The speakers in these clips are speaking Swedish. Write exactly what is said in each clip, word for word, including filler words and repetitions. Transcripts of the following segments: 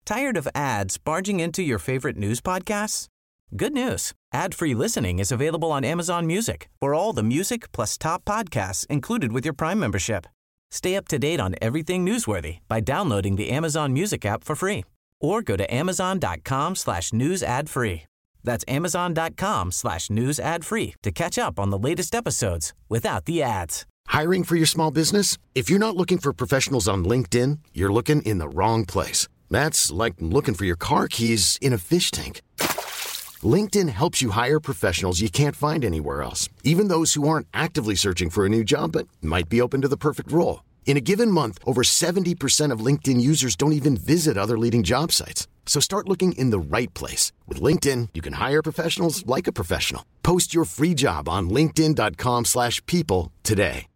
Tired of ads barging into your favorite news podcasts? Good news. Ad-free listening is available on Amazon Music for all the music plus top podcasts included with your Prime membership. Stay up to date on everything newsworthy by downloading the Amazon Music app for free or go to amazon.com slash news ad free. That's amazon.com slash news ad free to catch up on the latest episodes without the ads. Hiring for your small business? If you're not looking for professionals on LinkedIn, you're looking in the wrong place. That's like looking for your car keys in a fish tank. LinkedIn helps you hire professionals you can't find anywhere else, even those who aren't actively searching for a new job but might be open to the perfect role. In a given month, over seventy percent of LinkedIn users don't even visit other leading job sites. So start looking in the right place. With LinkedIn, you can hire professionals like a professional. Post your free job on linkedin.com slash people today.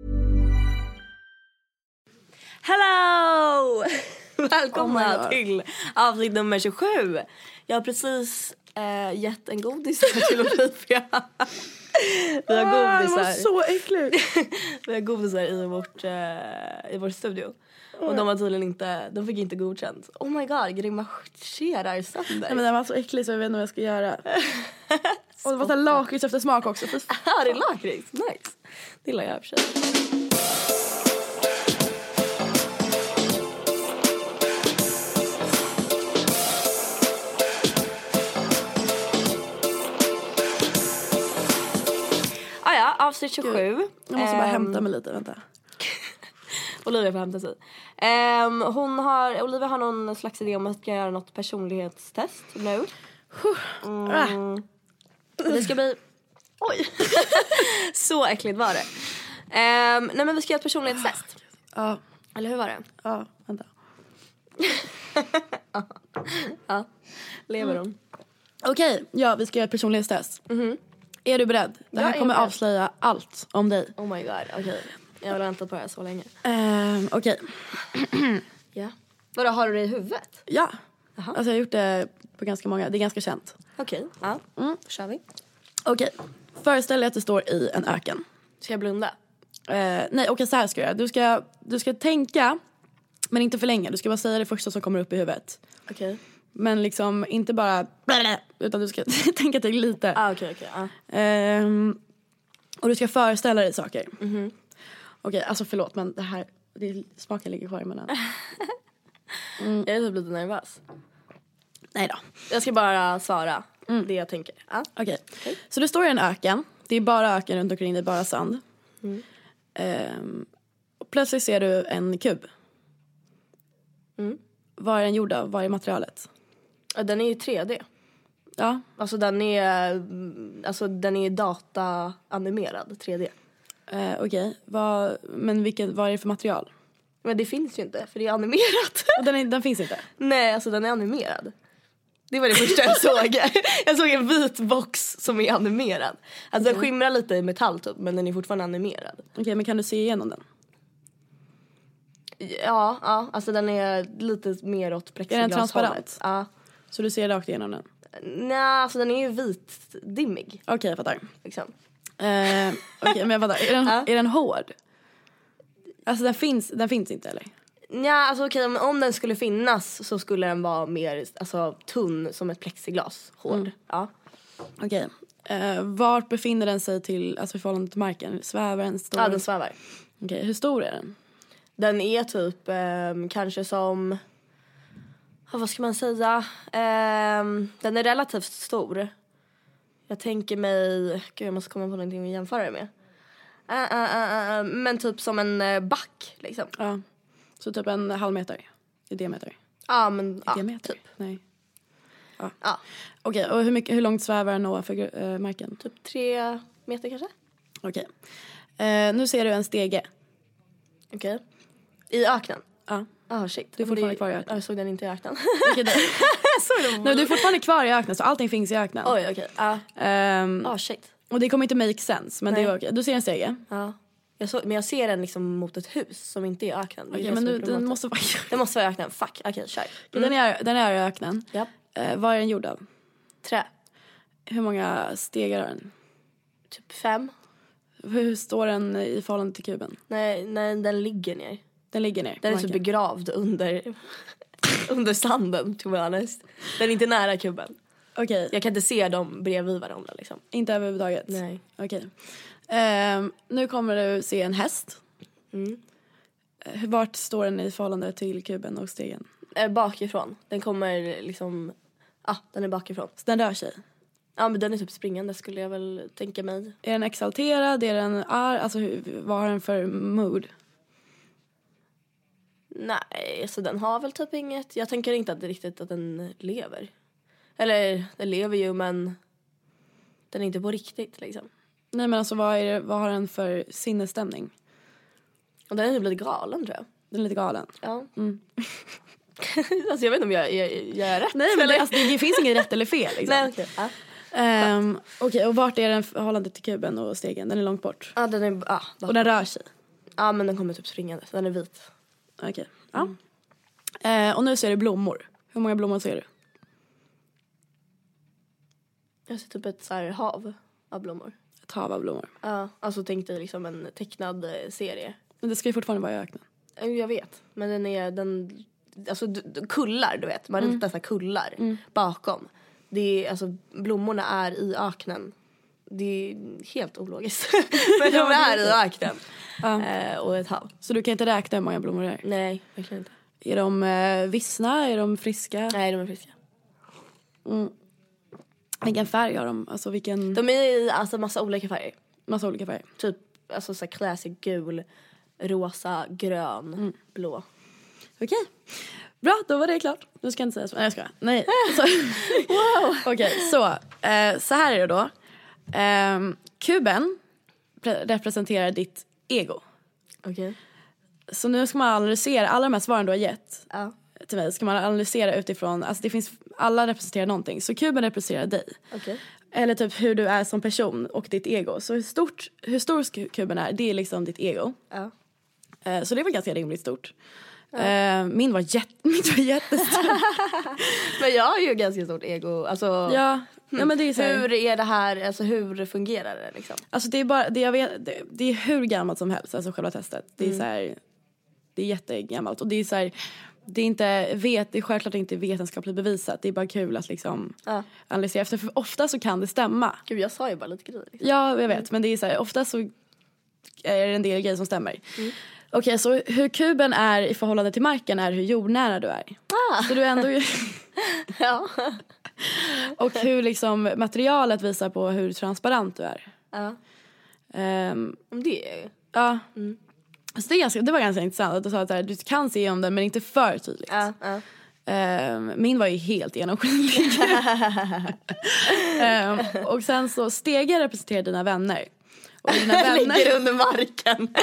Hello! Välkomna oh till avsnitt nummer tjugosju. Jag har precis äh, gett en godis till Olivia. Vi har godisar. Det var så äckligt. Vi har godisar i vårt, uh, i vår studio. Och de var tydligen inte, de fick inte godkänt. Oh my god, grimaserar sönder. Nej, men den var så äcklig så jag vet inte vad jag ska göra. Och det var så lakrits efter smak också. Ja, det är lakrits. Nice. Det gillar jag i och för sig. Avsnitt tjugosju. Jag måste bara um, hämta mig lite, vänta. Olivia får hämta sig. Um, hon har, Olivia har någon slags idé om att ska göra något personlighetstest nu. Mm. Det ska bli... Oj. Så äckligt var det. Um, nej men vi ska göra ett personlighetstest. Ja. Eller hur var det? Ja, vänta. ja. ja. Lever hon? Mm. Okej, okay, ja vi ska göra ett personlighetstest. Mhm. Är du beredd? Det här kommer beredd. avslöja allt om dig. Oh my god, okej. Okay. Jag har väntat på det här så länge. Um, okej. Okay. Ja. Vadå, har du det i huvudet? Ja. Aha. Alltså jag har gjort det på ganska många. Det är ganska känt. Okej, okay. ja. Mm. Då kör vi. Okej. Okay. Föreställ dig att du står i en öken. Ska jag blunda? Uh, nej, okej okay, så här ska jag göra. Du ska, du ska tänka, men inte för länge. Du ska bara säga det första som kommer upp i huvudet. Okej. Okay. Men liksom inte bara utan du ska tänka till lite. Ah, okej, okay, okej. Okay, ah. um, och du ska föreställa dig saker. Mhm. Okej, okay, alltså förlåt men det här det, smaken ligger kvar i munnen. Mm. Jag är typ lite nervös. Nej då. Jag ska bara svara mm. det jag tänker. Ah. Okej. Okay. Okay. Så du står i en öken. Det är bara öken runt omkring, det är bara sand. Mm. Um, och plötsligt ser du en kub. Mm. Vad är den gjord av? Vad är materialet? Den är ju tre D. Ja. Alltså den är alltså den är data-animerad tre D. Uh, Okej. Okay. Men vilket, vad är det för material? Men det finns ju inte, för det är animerat. den, är, den finns inte? Nej, alltså den är animerad. Det var det första jag såg. Jag såg en vit box som är animerad. Alltså okay. Den skimrar lite i metall typ, men den är fortfarande animerad. Okej, okay, men kan du se igenom den? Ja, ja, alltså den är lite mer åt plexiglas. Är den transparent? Ja. Så du ser rakt igenom den? Nej, alltså den är ju vitdimmig. Okej, okay, jag fattar. Liksom. Eh, Okej, okay, men jag fattar. Är den, ja. är den hård? Alltså den finns, den finns inte, eller? Ja, alltså okej, okay, om den skulle finnas så skulle den vara mer alltså, tunn som ett plexiglas. Hård, mm. ja. Okej. Okay. Eh, vart befinner den sig till, alltså i förhållande till marken? Svävar den? Står ja, den svävar. Okej, okay. Hur stor är den? Den är typ eh, kanske som... Vad ska man säga? Eh, den är relativt stor. Jag tänker mig... Gud, jag måste komma på någonting att jämföra det med. Uh, uh, uh, uh, men typ som en uh, back, liksom. Ja, så typ en halv meter i diameter. Ja, men... I ja, diameter? Typ. Nej. Ja. ja. Okej, okay, och hur, mycket, hur långt svävar den ovanför uh, marken? Typ tre meter kanske. Okej. Okay. Uh, nu ser du en stege. Okej. Okay. I öknen? Ja. Ah, shit. Du är fortfarande kvar i öknen. Jag såg den inte i öknen. Okay, Nej, du är fortfarande kvar i öknen, så allting finns i öknen. Oj, okej. Okay. Ja. Um, ah, shit. Och det kommer inte make sense, men Nej. det är okej. Okay. Du ser en stege. Ja. Jag så, men jag ser den liksom mot ett hus som inte är öknen. Okej, okay, men du, den måste vara... den måste vara i öknen. Fuck, okej, okay, kör. Mm. Den, är, den är i öknen. Japp. Uh, vad är den gjord av? Trä. Hur många stegar har den? Typ fem. Hur står den i förhållande till kuben? Nej, nej, den ligger ner. Den ligger ner. Den är så begravd under... under sanden, to be honest. Den är inte nära kuben. Okej. Okay. Jag kan inte se dem bredvid varandra liksom. Inte överhuvudtaget? Nej. Okej. Okay. Um, nu kommer du se en häst. Mm. Vart står den i förhållande till kuben och stegen? Eh, bakifrån. Den kommer liksom... Ja, ah, den är bakifrån. Så den rör sig? Ja, men den är typ springande skulle jag väl tänka mig. Är den exalterad? Är den arg? Alltså, hur, vad har den för mood? Nej, så den har väl typ inget... Jag tänker inte att det är riktigt att den lever. Eller, den lever ju, men... Den är inte på riktigt, liksom. Nej, men alltså, vad, är det, vad har den för sinnesstämning? Och den är typ lite galen, tror jag. Den är lite galen? Ja. Mm. Alltså, jag vet inte om jag, jag, jag är rätt. Nej, men det, alltså, det finns inget rätt eller fel, liksom. Nej, okej. Okay. Ja. Um, Okej, okay, och vart är den förhållande till kuben och stegen? Den är långt bort. Ja, den är... Ah, och den rör sig? Ja, men den kommer typ springande. Den är vit. Okej, okay. Ja. Mm. Uh, och nu ser du blommor. Hur många blommor ser du? Jag ser typ ett så här hav av blommor. Ett hav av blommor? Ja, alltså tänk dig liksom en tecknad serie. Men det ska ju fortfarande vara i öknen. Jag vet, men den är... Den, alltså kullar, du vet. Man mm. ritar så här kullar mm. bakom. Det är, alltså, blommorna är i öknen. Det är helt ologiskt. Men de är i öknen. Ja. Eh, och ett hav. Så du kan inte räkna hur många blommor det är? Nej, verkligen inte. Är de eh, vissna? Är de friska? Nej, de är friska. Mm. Vilken färg har de? Alltså vilken... De är i alltså, massa olika färger. Massa olika färger? Typ alltså, så här, classic gul, rosa, grön, mm. blå. Okej. Okay. Bra, då var det klart. Nu ska jag inte säga så. Nej, jag ska. Nej. Så. Wow. Okej, okay, så. Eh, så här är det då. Eh, kuben pre- representerar ditt ego. Okej. Okay. Så nu ska man analysera alla de här svaren du har gett ja. till mig. Ska man analysera utifrån, alltså det finns, alla representerar någonting. Så kuben representerar dig. Okay. Eller typ hur du är som person och ditt ego. Så hur stort, hur stor kuben är, det är liksom ditt ego. Ja. Eh, så det var ganska rimligt stort. Ja. Uh, min var, jätt, min var jättestor. Men jag har ju ganska stort ego. Alltså, ja. Ja, men det är så här, hur är det här, alltså hur fungerar det liksom? Alltså det är bara, det, jag vet, det, det är hur gammalt som helst, alltså själva testet. Det är mm. så här, det är jättegammalt. Och det är så här, det är inte, vet, det är självklart inte vetenskapligt bevisat. Det är bara kul att liksom ja. analysera efter. För ofta så kan det stämma. Gud, jag sa ju bara lite grejer. Liksom. Ja, jag vet. Mm. Men det är så här, ofta så är det en del grejer som stämmer. Mm. Okej, okay, så hur kuben är i förhållande till marken är hur jordnära du är. Ah. Så du är ändå... ja. Och hur liksom materialet visar på hur transparent du är. Ja. Um, det är ju... Ja. Mm. Så det, är ganska, det var ganska intressant att du sa att här, du kan se om den men inte för tydligt. Ja, ja. Um, min var ju helt genomskinlig. um, och sen så stegen representerar dina vänner. Och dina vänner ligger under marken.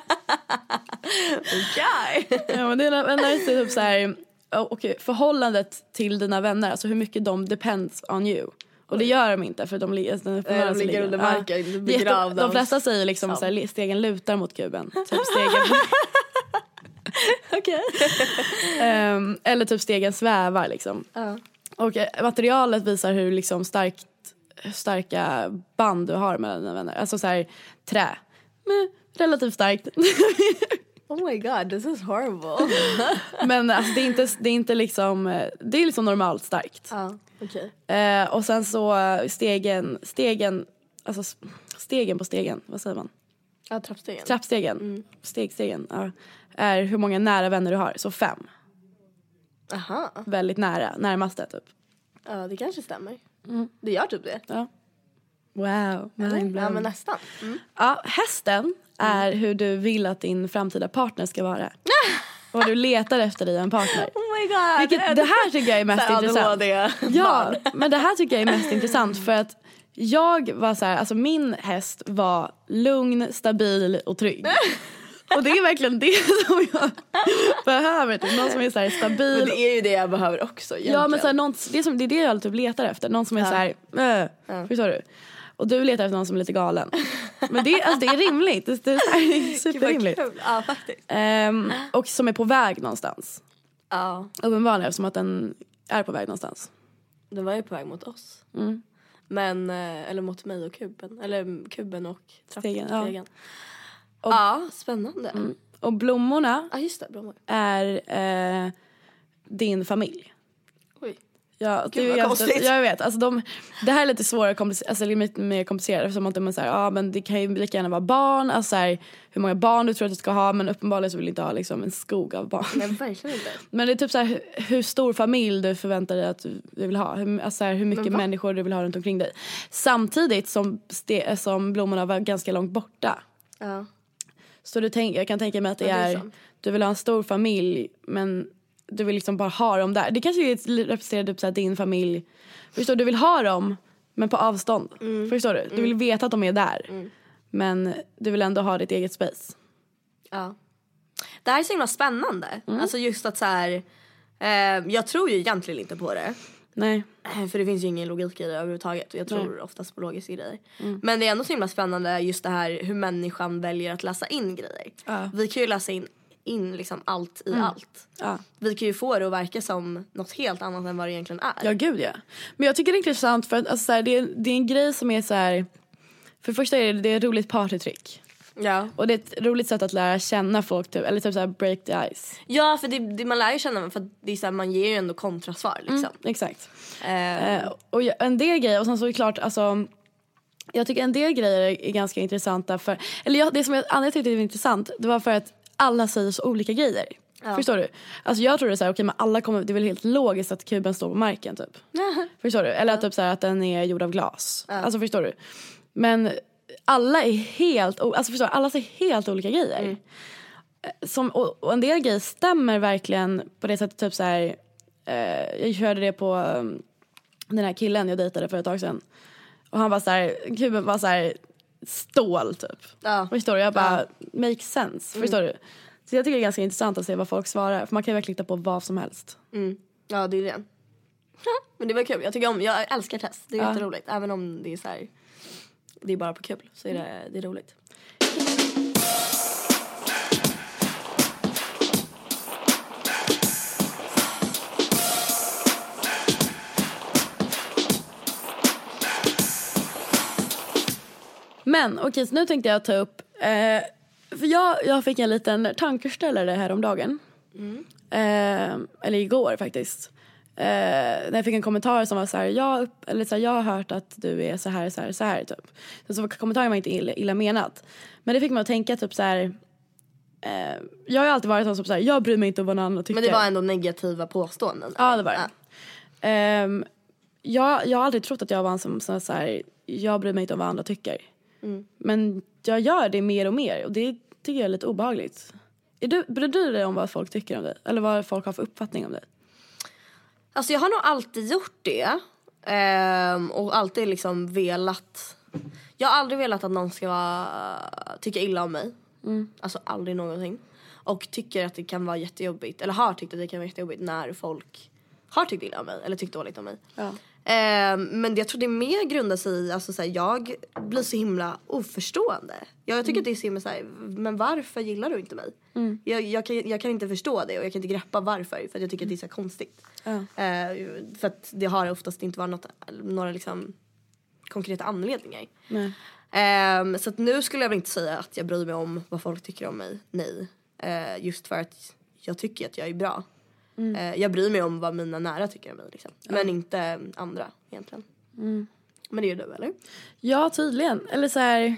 Okej. Okay. Ja, men dina vänner är typ så här, okay, förhållandet till dina vänner, alltså hur mycket de depends on you. Och det gör de inte för de, li- de, de, de ligger under marken, ja. Begravda. De, de flesta säger liksom så här, stegen lutar mot kuben. Typ stegen. Okej. Okay. um, eller typ stegen svävar liksom. Uh. Och materialet visar hur liksom starkt starka band du har med dina vänner. Alltså så här, trä. Men relativt starkt. Oh my god, this is horrible. Men alltså, det är inte det är inte liksom det är liksom normalt starkt. Ja, uh, okej. Okay. Eh, och sen så stegen stegen alltså stegen på stegen, vad säger man? Ja, trappstegen. Trappstegen. Mm. Stegstegen. Ja, är hur många nära vänner du har, så fem. Aha. Väldigt nära, närmaste typ. Ja, det kanske stämmer. Mm. Det gör typ det. Ja. Wow, ja, men nästan. Mm. Ja, hästen är hur du vill att din framtida partner ska vara. Och du letar efter dig en partner. Oh my god. Vilket, det här tycker jag är mest intressant. Ja, men det här tycker jag är mest intressant för att jag var så här, alltså min häst var lugn, stabil och trygg. Och det är verkligen det som jag behöver. Typ. Någon som är så här stabil. Men det är ju det jag behöver också egentligen. Ja, men så här, någon, det, är som, det är det jag typ letar efter. Någon som är ja. så här, äh, ja. förstår du? Och du letar efter någon som är lite galen. Men det, alltså, det är rimligt. Det, det är superrimligt. Ja, faktiskt. Um, och som är på väg någonstans. Ja. Uppenbarligen som att den är på väg någonstans. Den var ju på väg mot oss. Mm. Men, eller mot mig och kuben. Eller kuben och trappstegen. Ja. ja, spännande. Mm. Och blommorna ja, just det, blommor. är... Eh, din familj. Oj. Ja, det är ganska, jag vet. Alltså de, det här är lite svårare, alltså lite mer komplicerat. Eftersom att man säger, ja men det kan ju lika gärna vara barn. Alltså här, hur många barn du tror att du ska ha. Men uppenbarligen så vill du inte ha liksom en skog av barn. Nej, verkligen inte. Men det är typ så här, hur, hur stor familj du förväntar dig att du vill ha. Hur, alltså här, hur mycket människor du vill ha runt omkring dig. Samtidigt som, ste, som blommorna var ganska långt borta. Ja. Så du tänk, jag kan tänka mig att det, det är, är du vill ha en stor familj men du vill liksom bara ha dem där. Det kanske representerar typ så här din familj. Förstår du? Du vill ha dem men på avstånd. Mm. Förstår du? Du vill veta att de är där. Mm. Men du vill ändå ha ditt eget space. Ja. Det här är så himla spännande. Mm. Alltså just att så här, eh, jag tror ju egentligen inte på det. Nej. För det finns ju ingen logik i det överhuvudtaget. Och jag tror Nej. oftast på logiska grejer. Mm. Men det är ändå så himla spännande just det här hur människan väljer att läsa in grejer. Ja. Vi kan ju läsa in in liksom allt i mm. allt. Ja. Vi kan ju få det att verka som något helt annat än vad det egentligen är. Ja, gud ja. Men jag tycker det är intressant för att alltså, så här, det, är, det är en grej som är så här. För det första är det, det är ett roligt partytrick. Ja. Och det är ett roligt sätt att lära känna folk typ, eller typ så här break the ice. Ja, för det, det man lär ju känna för att det är så här, man ger ju ändå kontrasvar liksom. Mm, exakt. Uh. Uh, och en del grejer och sen så är det klart alltså jag tycker en del grejer är, är ganska intressanta för eller jag, det som jag aldrig tyckte var intressant det var för att alla säger så olika grejer. Ja. Förstår du? Alltså jag tror det är så här, okej, men alla kommer, det är väl helt logiskt att kuben står på marken typ. Förstår du? Eller att typ så här, att den är gjord av glas. Ja. Alltså förstår du? Men alla är helt, alltså förstår du? Alla säger helt olika grejer. Mm. Som, och, och en del grejer stämmer verkligen på det sättet typ så här, eh, jag hörde det på um, den här killen jag dejtade för ett tag sedan. Och han var så här, kuben var så här stål typ. Ja. Förstår du? Jag bara, ja. Make sense. Förstår mm. du? Så jag tycker det är ganska intressant att se vad folk svarar. För man kan ju verkligen hitta på vad som helst. Mm. Ja, det är det. Men det var kul. Jag tycker om, jag älskar test. Det är ja. jätteroligt. Även om det är så här, det är bara på kul. Så är det, det är roligt. Men okej, så nu tänkte jag ta upp eh, för jag, jag fick en liten tankeställare här om dagen. Mm. Eh, eller igår faktiskt. Eh, när jag fick en kommentar som var så här, jag, eller så här, jag har hört att du är så här, så här, så här typ. Så, så kommentaren var inte illa, illa menat. Men det fick mig att tänka typ så här. Eh, jag har alltid varit sån som så här, jag bryr mig inte om vad någon annan tycker. Men det var ändå negativa påståenden. Ja, det var det. Ja. Eh, jag, jag har aldrig trott att jag var en som så här, jag bryr mig inte om vad andra tycker. Mm. Men jag gör det mer och mer. Och det tycker jag är lite obehagligt. Är du, bryr du dig om vad folk tycker om dig? Eller vad folk har för uppfattning om dig? Alltså jag har nog alltid gjort det. Ehm, och alltid liksom velat. Jag har aldrig velat att någon ska uh, tycka illa om mig. Mm. Alltså aldrig någonting. Och tycker att det kan vara jättejobbigt. Eller har tyckt att det kan vara jättejobbigt när folk har tyckt illa om mig. Eller tyckt dåligt om mig. Ja. Eh, men jag tror det mer grundar sig i alltså, såhär, jag blir så himla oförstående. Jag, jag tycker mm. att det är så himla såhär, men varför gillar du inte mig? Mm. Jag, jag, kan, jag kan inte förstå det och jag kan inte greppa varför. För att jag tycker att det är så konstigt. Mm. Eh, för att det har oftast inte varit något, några liksom, konkreta anledningar. Mm. Eh, så att nu skulle jag väl inte säga att jag bryr mig om vad folk tycker om mig. Nej. Eh, just för att jag tycker att jag är bra. Mm. Eh, jag bryr mig om vad mina nära tycker om mig liksom. Ja. Men inte andra egentligen. Mm. Men det är du, eller? Ja, tydligen. Eller så här,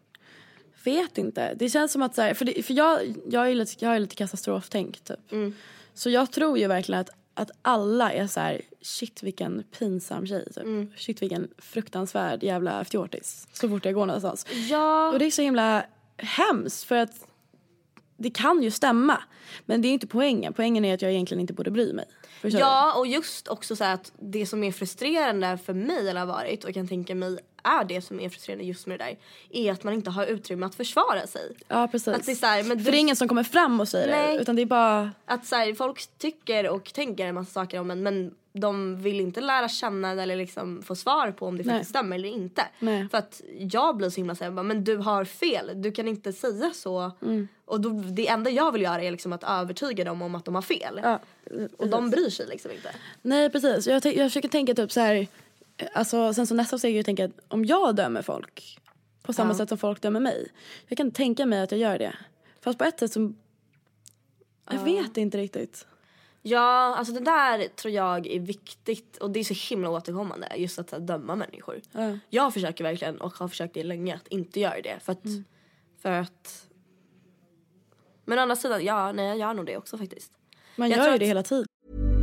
vet inte. Det känns som att så här, för, det, för jag, jag är lite, jag är lite katastroftänk typ. Mm. Så jag tror ju verkligen att, att alla är så här, shit vilken pinsam tjej typ. Mm. Shit vilken fruktansvärd jävla fjortis. Så fort jag går någonstans. Ja. Och det är så himla hemskt för att det kan ju stämma. Men det är inte poängen. Poängen är att jag egentligen inte borde bry mig. Ja, och just också så att det som är frustrerande för mig eller har varit, och jag kan tänka mig är det som är frustrerande just med det där, är att man inte har utrymme att försvara sig. Ja, precis. Att det är så här, men för du... det är ingen som kommer fram och säger Nej. det, utan det är bara... Att så här, folk tycker och tänker en massa saker om en, men de vill inte lära känna eller liksom få svar på om det faktiskt stämmer eller inte. Nej. För att jag blir så himla så här, men du har fel, du kan inte säga så. Mm. Och då, det enda jag vill göra är liksom att övertyga dem om att de har fel. Ja, och de bryr sig liksom inte. Nej, precis. Jag, t- jag försöker tänka typ så här, alltså sen så nästa steg är jag tänka att om jag dömer folk på samma ja. sätt som folk dömer mig. Jag kan tänka mig att jag gör det. Fast på ett sätt som jag ja. vet inte riktigt. Ja, alltså det där tror jag är viktigt. Och det är så himla återkommande. Just att här, döma människor. Mm. Jag försöker verkligen, och har försökt det länge, att inte göra det. För att... Mm. För att men å andra sidan, ja, nej, jag gör nog det också faktiskt. Man gör ju det hela tiden.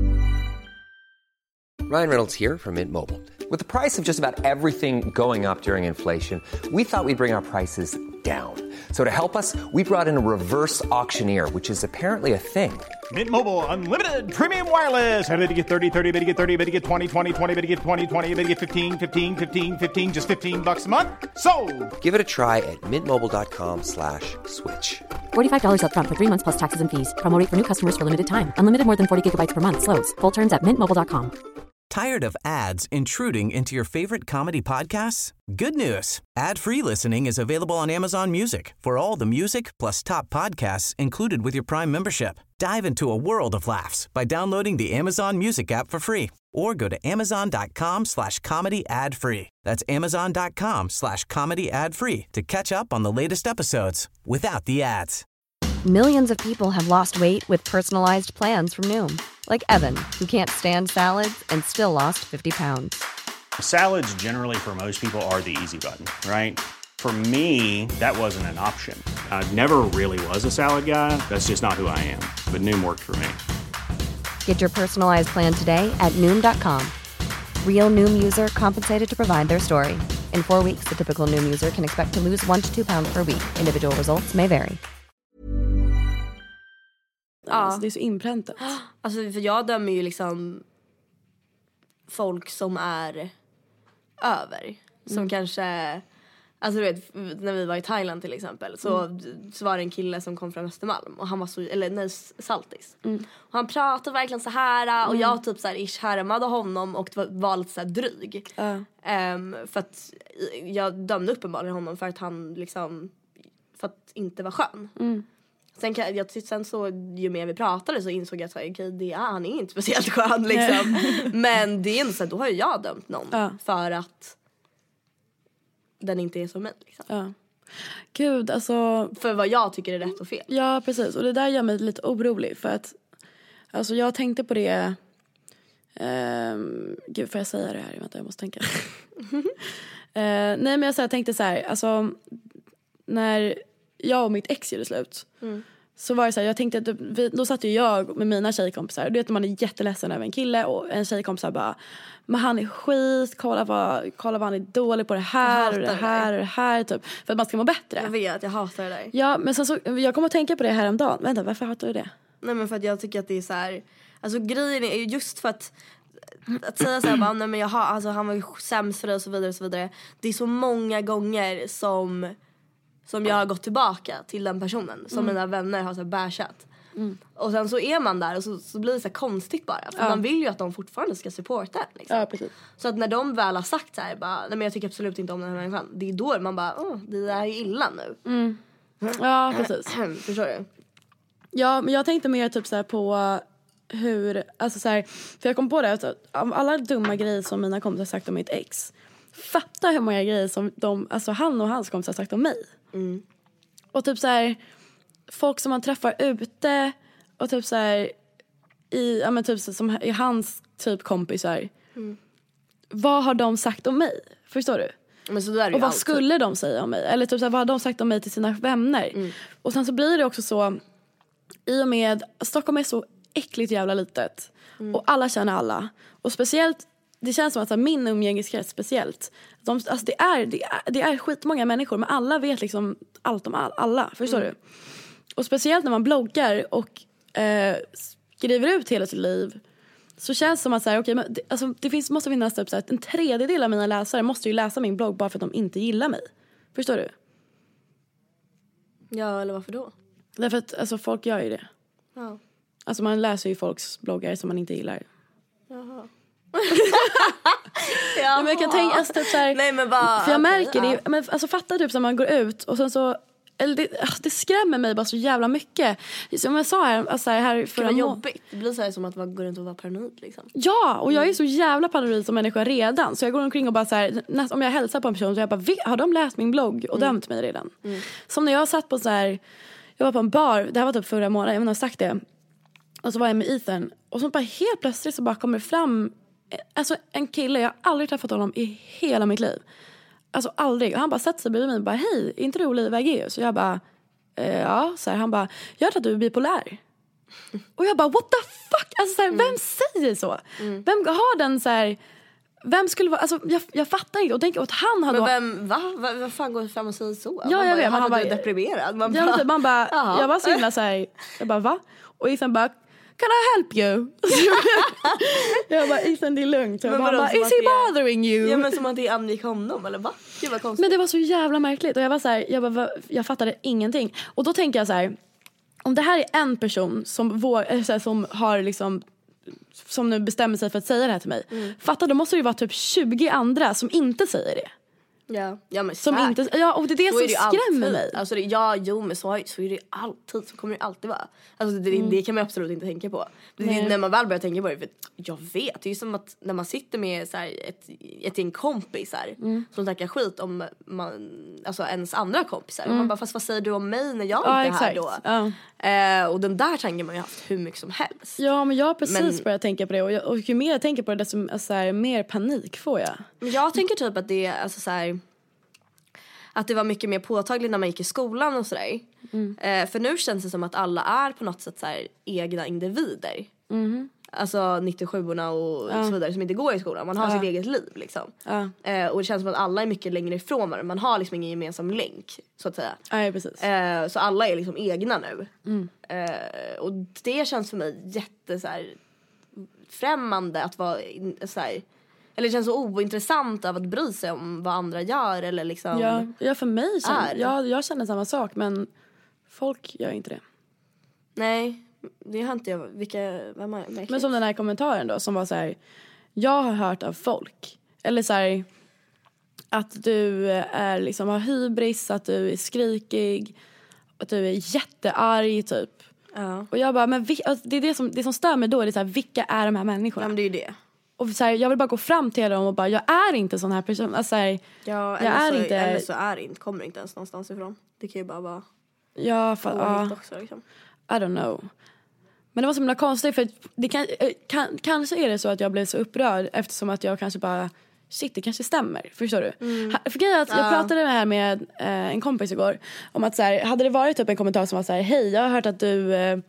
Ryan Reynolds here from Mint Mobile. With the price of just about everything going up during inflation, we thought we'd bring our prices down. So to help us, we brought in a reverse auctioneer, which is apparently a thing. Mint Mobile Unlimited Premium Wireless. How to get thirty, thirty, how to get thirty, how to get twenty, twenty, twenty, how to get twenty, twenty, how to get fifteen, fifteen, fifteen, fifteen, just fifteen bucks a month? Sold! Give it a try at mintmobile.com slash switch. forty-five dollars up front for three months plus taxes and fees. Promo rate for new customers for limited time. Unlimited more than forty gigabytes per month. Slows full terms at mint mobile dot com. Tired of ads intruding into your favorite comedy podcasts? Good news. Ad-free listening is available on Amazon Music for all the music plus top podcasts included with your Prime membership. Dive into a world of laughs by downloading the Amazon Music app for free or go to amazon.com slash comedy ad free. That's amazon.com slash comedy ad free to catch up on the latest episodes without the ads. Millions of people have lost weight with personalized plans from Noom. Like Evan, who can't stand salads and still lost fifty pounds. Salads generally for most people are the easy button, right? For me, that wasn't an option. I never really was a salad guy. That's just not who I am. But Noom worked for me. Get your personalized plan today at Noom dot com. Real Noom user compensated to provide their story. In four weeks, the typical Noom user can expect to lose one to two pounds per week. Individual results may vary. Ja. Alltså, det är så inpräntat. Alltså, för jag dömer ju liksom folk som är över. Som mm. kanske... Alltså du vet, när vi var i Thailand till exempel så, mm. så var det en kille som kom från Östermalm och han var så, eller nej, Saltis. Mm. Och han pratade verkligen så här och mm. jag typ så här ish härmade honom och var, var lite så här dryg. Uh. Um, för att jag dömde uppenbarligen honom för att han liksom, för att inte var skön. Mm. Sen, kan, jag, sen så ju mer vi pratade så insåg jag att okay, det, ja, han är inte speciellt skön liksom. Men det är inte så att då har ju jag dömt någon uh. för att den inte är som mig liksom. Ja. Gud, alltså... För vad jag tycker är rätt och fel. Ja, precis. Och det där gör mig lite orolig. För att, alltså jag tänkte på det... Um, gud, får jag säga det här? Vänta, jag måste tänka. uh, nej, men jag, så här, tänkte så här, alltså... När jag och mitt ex gjorde slut... Mm. Så var det så här, jag tänkte att vi, då satt ju jag med mina tjejkompisar. Och du vet, man är jätteledsen över en kille. Och en tjejkompis bara, men han är skit. Kolla vad, kolla vad han är dålig på det här och det här och det här. Typ, för att man ska må bättre. Jag vet, jag hatar det där. Ja, men sen så, jag kommer att tänka på det här om dagen. Vänta, varför hatar du det? Nej, men för att jag tycker att det är så här... Alltså grejen är just för att... Att säga så här, bara, nej men jag har, alltså, han var ju sämst för det och så vidare och så vidare. Det är så många gånger som... Som jag har gått tillbaka till den personen. Som mm. mina vänner har så här bärsat. Mm. Och sen så är man där och så, så blir det så här konstigt bara. För ja. Man vill ju att de fortfarande ska supporta liksom. Ja, precis. Så att när de väl har sagt så här, bara, nej men jag tycker absolut inte om den här människan. Det är då man bara, åh, det där är illa nu. Mm. Ja, precis. Förstår du? Ja, men jag tänkte mer typ så här på hur, alltså så här, för jag kom på det, alltså, alla dumma grejer som mina kompisar sagt om mitt ex. Fatta hur många grejer som de, alltså han och hans kompisar sagt om mig. Mm. Och typ så här, folk som man träffar ute och typ så här i, ja men typ så, som i hans typ kompisar. Mm. Vad har de sagt om mig? Förstår du? Men så där är och vad alltid. skulle de säga om mig? Eller typ så här, vad har de sagt om mig till sina vänner? Mm. Och sen så blir det också så, i och med Stockholm är så äckligt jävla litet. Mm. Och alla känner alla. Och speciellt, det känns som att här, min umgängeskrets speciellt. De, alltså det är, det är, det är skitmånga människor. Men alla vet liksom allt om all, alla. Förstår mm. du? Och speciellt när man bloggar och eh, skriver ut hela sitt liv. Så känns det som att så här, okay, men det, alltså, det finns, måste finnas typ, så här, en tredjedel av mina läsare måste ju läsa min blogg bara för att de inte gillar mig. Förstår du? Ja, eller varför då? Därför att alltså, folk gör ju det. Ja. Alltså man läser ju folks bloggar som man inte gillar. Jaha. Ja, men jag kan tänka alltså, typ så här, nej, men bara, för jag okay, märker det, ja. men alltså fatta typ så man går ut och sen så eller det, det skrämmer mig bara så jävla mycket. Som jag sa här, alltså här för det jobbigt. Det blir så här som att man går runt och vara paranoid liksom. Ja, och jag är så jävla paranoid som människa redan. Så jag går omkring och bara så här, näst, om jag hälsar på en person så jag bara, har de läst min blogg och mm. dömt mig redan? Mm. Som när jag satt på så här, jag var på en bar, det här var typ förra månaden, jag har sagt det. Och så var jag med Ethan. Och så bara helt plötsligt så bara kommer det fram. Alltså en kille, jag har aldrig träffat honom i hela mitt liv. Alltså aldrig. Och han bara sätter sig bredvid mig och bara, hej, är inte du Olivia Eggehus? Och jag bara, eh, ja. Så här, han bara, jag tror att du är bipolär. Och jag bara, what the fuck? Alltså så här, mm. vem säger så? Mm. Vem har den så här... Vem skulle vara, alltså jag, jag fattar inte och tänker att han hade. Men vem, va? Vad va, fan går fram och säger så? Ja, man jag bara, vet. Han var deprimerad. Man bara, ja, man bara jag var så himla så här, jag bara, va? Och Ethan bara, can I help you? Jag bara, Ethan, det är lugnt. Och han bara, is he bothering you? Ja, men som att det angick honom, eller va? Det var konstigt. Men det var så jävla märkligt. Och jag var så här, jag, bara, jag fattade ingenting. Och då tänker jag så här, om det här är en person som, vår, så här, som har liksom som nu bestämmer sig för att säga det här till mig. Mm. Fatta, då måste det ju vara typ tjugo andra som inte säger det. Ja, ja men som inte, ja, och det är det så som det skrämmer mig. Alltså det, ja, jo, men så, så är det alltid. Så kommer det alltid vara. Alltså det, mm. det kan man absolut inte tänka på. Det, när man väl börjar tänka på det, för jag vet, det är ju som att när man sitter med så här, ett, ett gäng kompisar mm. som snackar skit om man, alltså ens andra kompisar. Mm. Och man bara, fast vad säger du om mig när jag ja, inte är här då? Ja. Eh, och den där tanken man ju haft hur mycket som helst. Ja, men jag har precis men, börjat tänka på det. Och, jag, och ju mer jag tänker på det, desto alltså, här, mer panik får jag. Men jag tänker typ att det är alltså, så här, att det var mycket mer påtagligt när man gick i skolan och sådär. Mm. Eh, för nu känns det som att alla är på något sätt så här, egna individer. Mm. Alltså nittiosjuorna och ja. så vidare som inte går i skolan. Man har ja. sitt eget liv liksom. Ja. Eh, och det känns som att alla är mycket längre ifrån varandra. Man har liksom ingen gemensam länk, så att säga. Ja, precis. Eh, så alla är liksom egna nu. Mm. Eh, och det känns för mig jätte så här, främmande att vara så här. Eller det känns så ointressant av att bry sig om vad andra gör eller liksom. Ja, ja för mig känner, jag, jag känner samma sak, men folk gör inte det. Nej, det har inte jag. Vilka, vem är, men som den här kommentaren då som var så här, jag har hört av folk eller så här, att du är liksom har hybris, att du är skrikig, att du är jättearg typ. Ja. Och jag bara, men vi, alltså, det är det som det som stör mig då är det så här, vilka är de här människorna? Ja, men det är ju det. Och så här, jag vill bara gå fram till dem och bara, jag är inte sån här person. Alltså, här, ja, eller, jag är så, inte... eller så är det inte, kommer inte ens någonstans ifrån. Det kan ju bara vara ja, för, ja. också, liksom. I don't know. Men det var så himla konstigt, för det kan, kan, kanske är det så att jag blev så upprörd eftersom att jag kanske bara, shit, det kanske stämmer. Förstår du? Mm. För grejen att jag ja. pratade med här med eh, en kompis igår om att så här, hade det varit typ en kommentar som var så här, hej, jag har hört att du... Eh,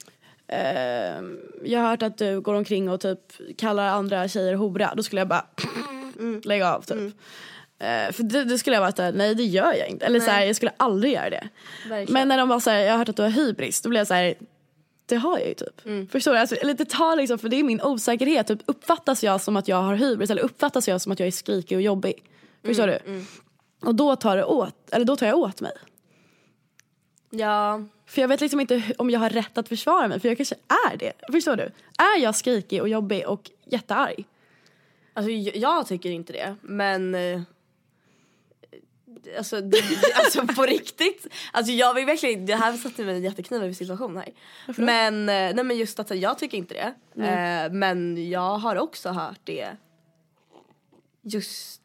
Uh, jag har hört att du går omkring och typ kallar andra tjejer hora. Då skulle jag bara mm. lägga av typ. Mm. Uh, för det, det skulle jag vara att nej, det gör jag inte. Eller så här, jag skulle aldrig göra det. Verkligen. Men när de var så här, jag har hört att du har hybris, då blev jag så här, det har jag ju typ. Mm. Förstår du? Alltså, eller det tar liksom, för det är min osäkerhet. Typ, uppfattas jag som att jag har hybris eller uppfattas jag som att jag är skrikig och jobbig? Förstår mm. du? Mm. Och då tar det åt, eller då tar jag åt mig. Ja. För jag vet liksom inte om jag har rätt att försvara mig. För jag kanske är det. Förstår du? Är jag skrikig och jobbig och jättearg? Alltså jag tycker inte det. Men eh, alltså, det, alltså på riktigt. Alltså jag vill verkligen. Det här satte mig en jätteknivig situation här. Varför? Men, nej, men just att jag tycker inte det. Mm. eh, Men jag har också hört det. Just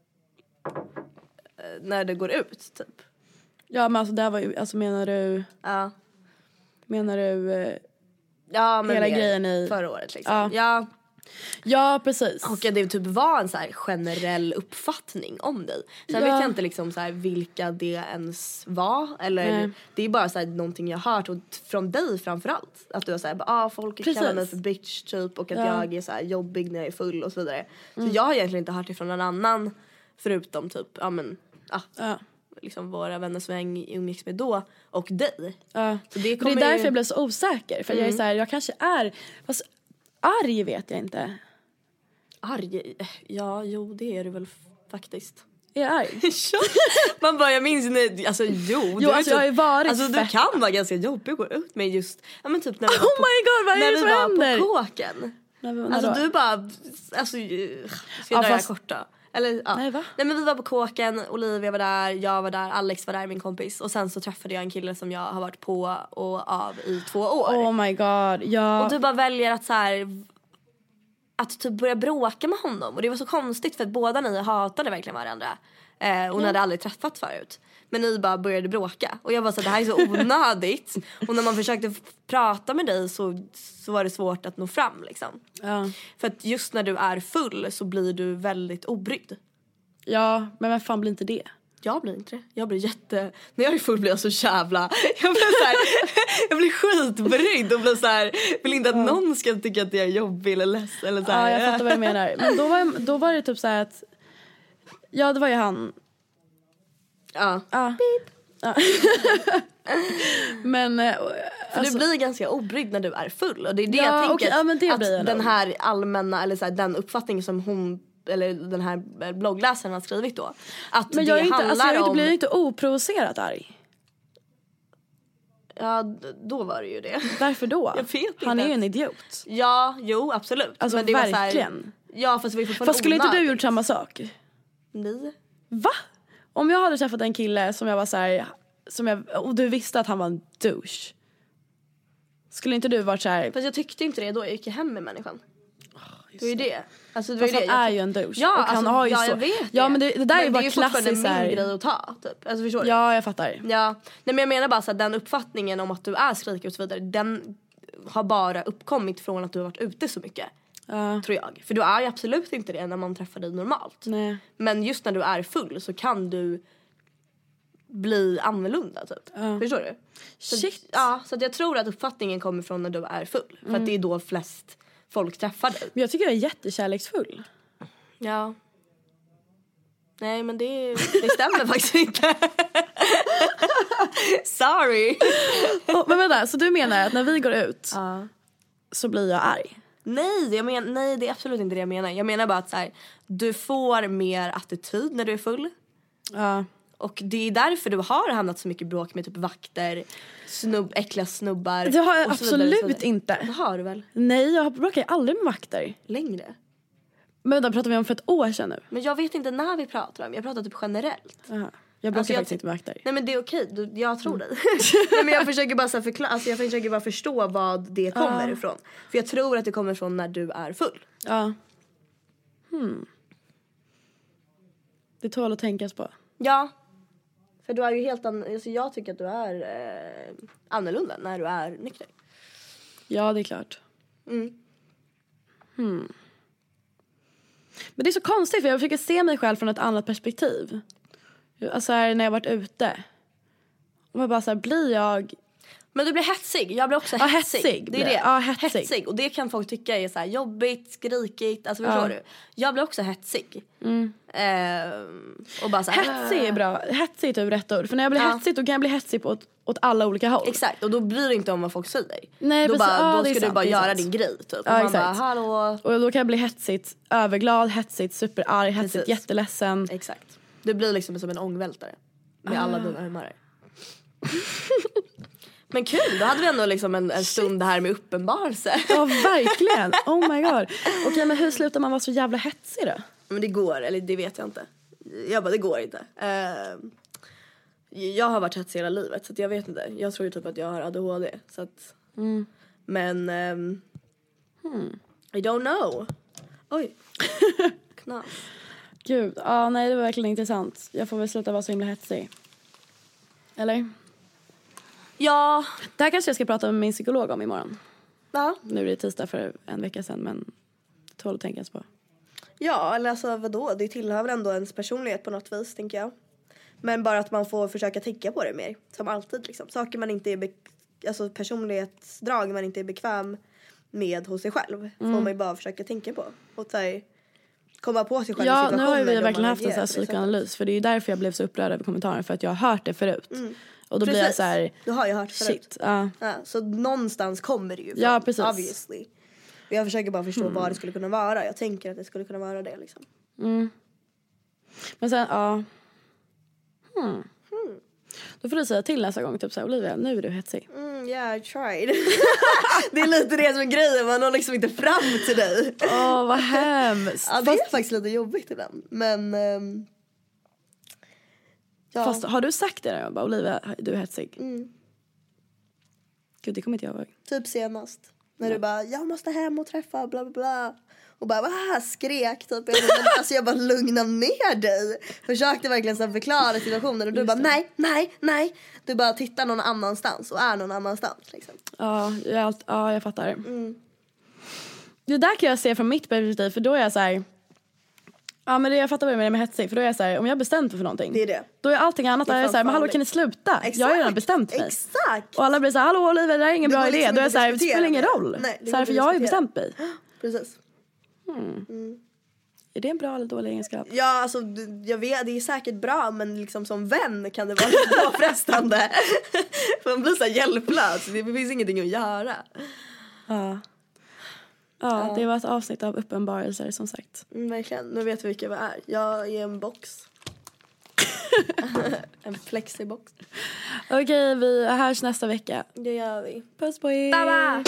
eh, när det går ut typ. Ja, men alltså det var ju, alltså menar du ja. Menar du eh, ja, men hela grejen i förra året liksom. Ja. Ja. Ja, precis. Och det typ var en så här generell uppfattning om dig. Sen ja. vet jag inte liksom så här vilka det ens var eller nej. Det är bara så här någonting jag har hört och från dig framförallt att du har så här ah folk precis. kallar mig för bitch typ och att ja. jag är så här jobbig när jag är full och så vidare. Mm. Så jag har egentligen inte hört det från någon annan förutom typ ja men ah. ja. liksom våra vänner som jag umgicks med då och dig. Ja. Så det, det är därför ju... jag blev så osäker. För mm. jag är så här, jag kanske är fast arg vet jag inte. Arg? Ja, jo det är du väl faktiskt. Är jag arg? Man bara, jag minns när, alltså jo. Jo, du, alltså jag har ju varit alltså fett. Du kan vara ganska jobbig och gå ut med just, ja men typ när vi oh var på, my God, vad är det som händer? När vi var på kåken. När vi, när alltså då? Du bara, alltså, ska jag ja, dra fast... korta? Eller, ja. Nej, va? Nej, men vi var på kåken, Olivia var där, jag var där, Alex var där, min kompis. Och sen så träffade jag en kille som jag har varit på och av i två år. Oh my God, ja. Och du bara väljer att så här att typ börja bråka med honom. Och det var så konstigt för att båda ni hatade verkligen varandra. Eh, och ni hade aldrig träffat förut. Men ni bara började bråka. Och jag var så här, det här är så onödigt. Och när man försökte f- prata med dig så, så var det svårt att nå fram liksom. Ja. För att just när du är full så blir du väldigt obrydd. Ja, men vem fan blir inte det? Jag blir inte det. Jag blir jätte... När jag är full blir jag så jävla... Jag blir så här... jag blir skitbrydd och blir så här... Vill inte att någon ska tycka att jag är jobbig eller ledsen eller så här. Ja, jag fattar vad du menar. Men då var, då var det typ så här att... Ja, det var ju han... Ja. Ja. Ja. Men... För alltså, du blir ganska obrydd när du är full. Och det är det ja, jag tänker. Okay. Ja, men det att blir den här allmänna... Eller så här, den uppfattning som hon... Eller den här bloggläsaren har skrivit då. Att men det jag är inte, handlar alltså, jag om... blir inte oprovocerat arg. Ja, då var det ju det. Varför då? Jag vet inte. Han är ju en idiot. Ja, jo, absolut. Alltså men det var verkligen. Så här, ja, fast vi får fast skulle onödigt. Inte du gjort samma sak? Nej. Va? Om jag hade träffat en kille som jag var så här, som jag, och du visste att han var en douche. Skulle inte du varit så här? Fast jag tyckte inte det då jag gick hem med människan. Oh, det var ju det. Alltså, det fast var ju han det. är ju en douche. Ja, och alltså, han har ju ja, så. jag vet det. Ja, men det, det där men är ju bara klassiskt. Men det är ju fortfarande min grej att ta, typ. Alltså, förstår du? Ja, jag fattar. Ja, nej men jag menar bara så att den uppfattningen om att du är skrikig och så vidare, den har bara uppkommit från att du har varit ute så mycket. Ja. Tror jag. För du är ju absolut inte det när man träffar dig normalt. Nej. Men just när du är full så kan du bli annorlunda typ. Ja. Förstår du? Så, shit. Ja, så att jag tror att uppfattningen kommer från när du är full. För Mm. att det är då flest folk träffar dig. Men jag tycker jag är jättekärleksfull. Ja. Nej, men det, det stämmer faktiskt inte. Sorry. Oh, men vänta, så du menar att när vi går ut Ja. så blir jag arg? Nej, jag men, nej, det är absolut inte det jag menar. Jag menar bara att så här, du får mer attityd när du är full. Ja. Och det är därför du har hamnat så mycket bråk med typ vakter, snubb, äckliga snubbar. Det har jag och så vidare, absolut så vidare. inte. Det har du väl? Nej, jag bråkar aldrig med vakter. Längre. Men då pratar vi om för ett år sedan nu. Men jag vet inte när vi pratar om. Jag pratar typ generellt. Aha. Jag bråkar Alltså, jag faktiskt ty- inte med vakter. Nej, men det är okej. Du, jag tror dig. Nej, men jag försöker bara så här förklara. Alltså, jag försöker bara förstå vad det kommer Ja. ifrån. För jag tror att det kommer från när du är full. Ja. Hmm. Det tål att tänkas på. Ja. För du är ju helt an- alltså, jag tycker att du är eh, annorlunda när du är nykter. Ja, det är klart. Mm. Hmm. Men det är så konstigt för jag försöker se mig själv från ett annat perspektiv. Alltså här, när jag varit ute. Och jag bara så här, blir jag... Men du blir hetsig. Jag blir också Ja, hetsig. hetsig Det blir är det. jag. Ja, hetsig. hetsig. Och det kan folk tycka är så här jobbigt, skrikigt. Alltså förstår Ja. du? Jag blir också hetsig. Mm. Ehm, och bara så här, Hetsig är bra. Hetsig är typ rätt ord. För när jag blir Ja. hetsig då kan jag bli hetsig på åt, åt alla olika håll. Exakt, och då bryr du inte om vad folk säger. Nej, då precis. bara, Ja, då det är ska du sant, bara det är göra sant. din grej typ. Ja, och man exakt. bara, hallå. Och då kan jag bli hetsigt överglad, hetsigt superarg, hetsigt Precis. jätteledsen. Exakt. Du blir liksom som en ångvältare. Med Ah. alla dina humörer. Men kul, då hade vi ändå liksom en, en stund här med uppenbarelse. Ja, verkligen. Oh my god. Okej, men hur slutar man vara så jävla hetsig då? Men det går, eller det vet jag inte. Jag bara, det går inte. Uh, jag har varit hetsig hela livet, så att jag vet inte. Jag tror ju typ att jag har A D H D. Så att, Mm. men, um, Hmm. I don't know. Oj. Knas. Gud, ja nej det var verkligen intressant. Jag får väl sluta vara så himla hetsig. Eller? Ja. Det här kanske jag ska prata med min psykolog om imorgon. Ja. Nu är det tisdag för en vecka sedan, men det tål att tänkas på. Ja, eller alltså vadå? Det tillhör väl ändå ens personlighet på något vis, tänker jag. Men bara att man får försöka tänka på det mer. Som alltid liksom. Saker man inte är be- alltså personlighetsdrag man inte är bekväm med hos sig själv. Mm. Får man ju bara försöka tänka på. Och här, komma på sig själv. Ja, i nu har ju vi där verkligen man haft en sån här agerar på det psykoanalys. För det är ju därför jag blev så upprörd över kommentaren. För att jag har hört det förut. Mm. Och då Precis. blir jag så här, Du har ju hört det förut. shit. Ja. Ja, så någonstans kommer det ju från, Ja, precis. obviously. Och jag försöker bara förstå mm. vad det skulle kunna vara. Jag tänker att det skulle kunna vara det liksom. Mm. Men sen, ja. Hmm. Hmm. Då får du säga till nästa gång, typ så här, Olivia, nu är du hetsig. Mm, yeah, I tried. Det är lite det som är grejen, man når liksom inte fram till dig. Åh, oh, vad hemskt. Ja, det är faktiskt lite jobbigt ibland. Men, um, ja. Fast har du sagt det då? Bara, Olivia, du är hetsig. Mm. Gud, det kommer inte jag ihåg. Typ senast. När ja. du bara, jag måste hem och träffa bla bla bla. och bara ah, skrek typ. Alltså jag bara lugna ner dig. Försökte verkligen så förklara situationen och du bara nej, nej, nej. Du bara tittar någon annanstans och är någon annanstans liksom. Ja, jag, ja, jag fattar. Mm. Det där kan jag se från mitt perspektiv, för då är jag så här. Ja, men det jag fattar med det med hetsig, för då är jag så här, om jag bestämt mig för någonting. Det är det. Då är allting annat där är så här, men hallå, kan ni sluta? Exakt. Jag har redan bestämt mig. Exakt. Och alla blir så här, hallå Oliver, det här är ingen det bra idé. Liksom då är jag så här, det spelar ingen roll. Nej, så här, för jag har ju bestämt mig. Precis. Hmm. Mm. Är det en bra eller dålig egenskap? Ja, alltså jag vet, det är säkert bra, men liksom som vän kan det vara lite påfrestande. För man blir så här hjälplös. Det finns ingenting att göra. Ja. Ja, ja, det var ett avsnitt av uppenbarelser som sagt. Mm, verkligen, nu vet vi vilka vi är. Jag är en box. En flexibox. Okej, vi hörs nästa vecka. Det gör vi. Puss på er. Baba!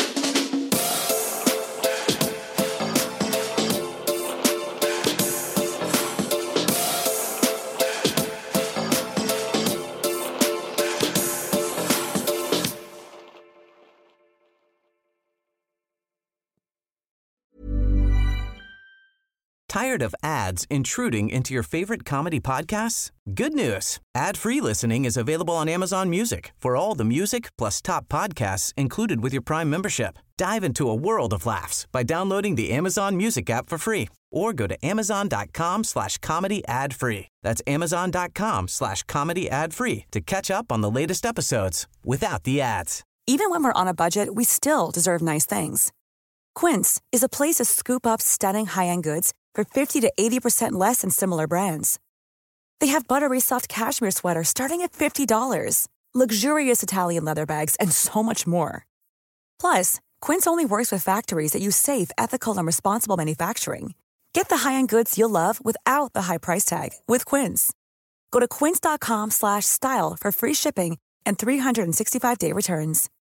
Tired of ads intruding into your favorite comedy podcasts? Good news. Ad-free listening is available on Amazon Music for all the music plus top podcasts included with your Prime membership. Dive into a world of laughs by downloading the Amazon Music app for free or go to amazon.com slash comedy ad free. That's amazon.com slash comedy ad free to catch up on the latest episodes without the ads. Even when we're on a budget, we still deserve nice things. Quince is a place to scoop up stunning high-end goods for fifty to eighty percent less than similar brands. They have buttery soft cashmere sweaters starting at fifty dollars, luxurious Italian leather bags, and so much more. Plus, Quince only works with factories that use safe, ethical, and responsible manufacturing. Get the high-end goods you'll love without the high price tag with Quince. Go to quince.com slash style for free shipping and three sixty-five day returns.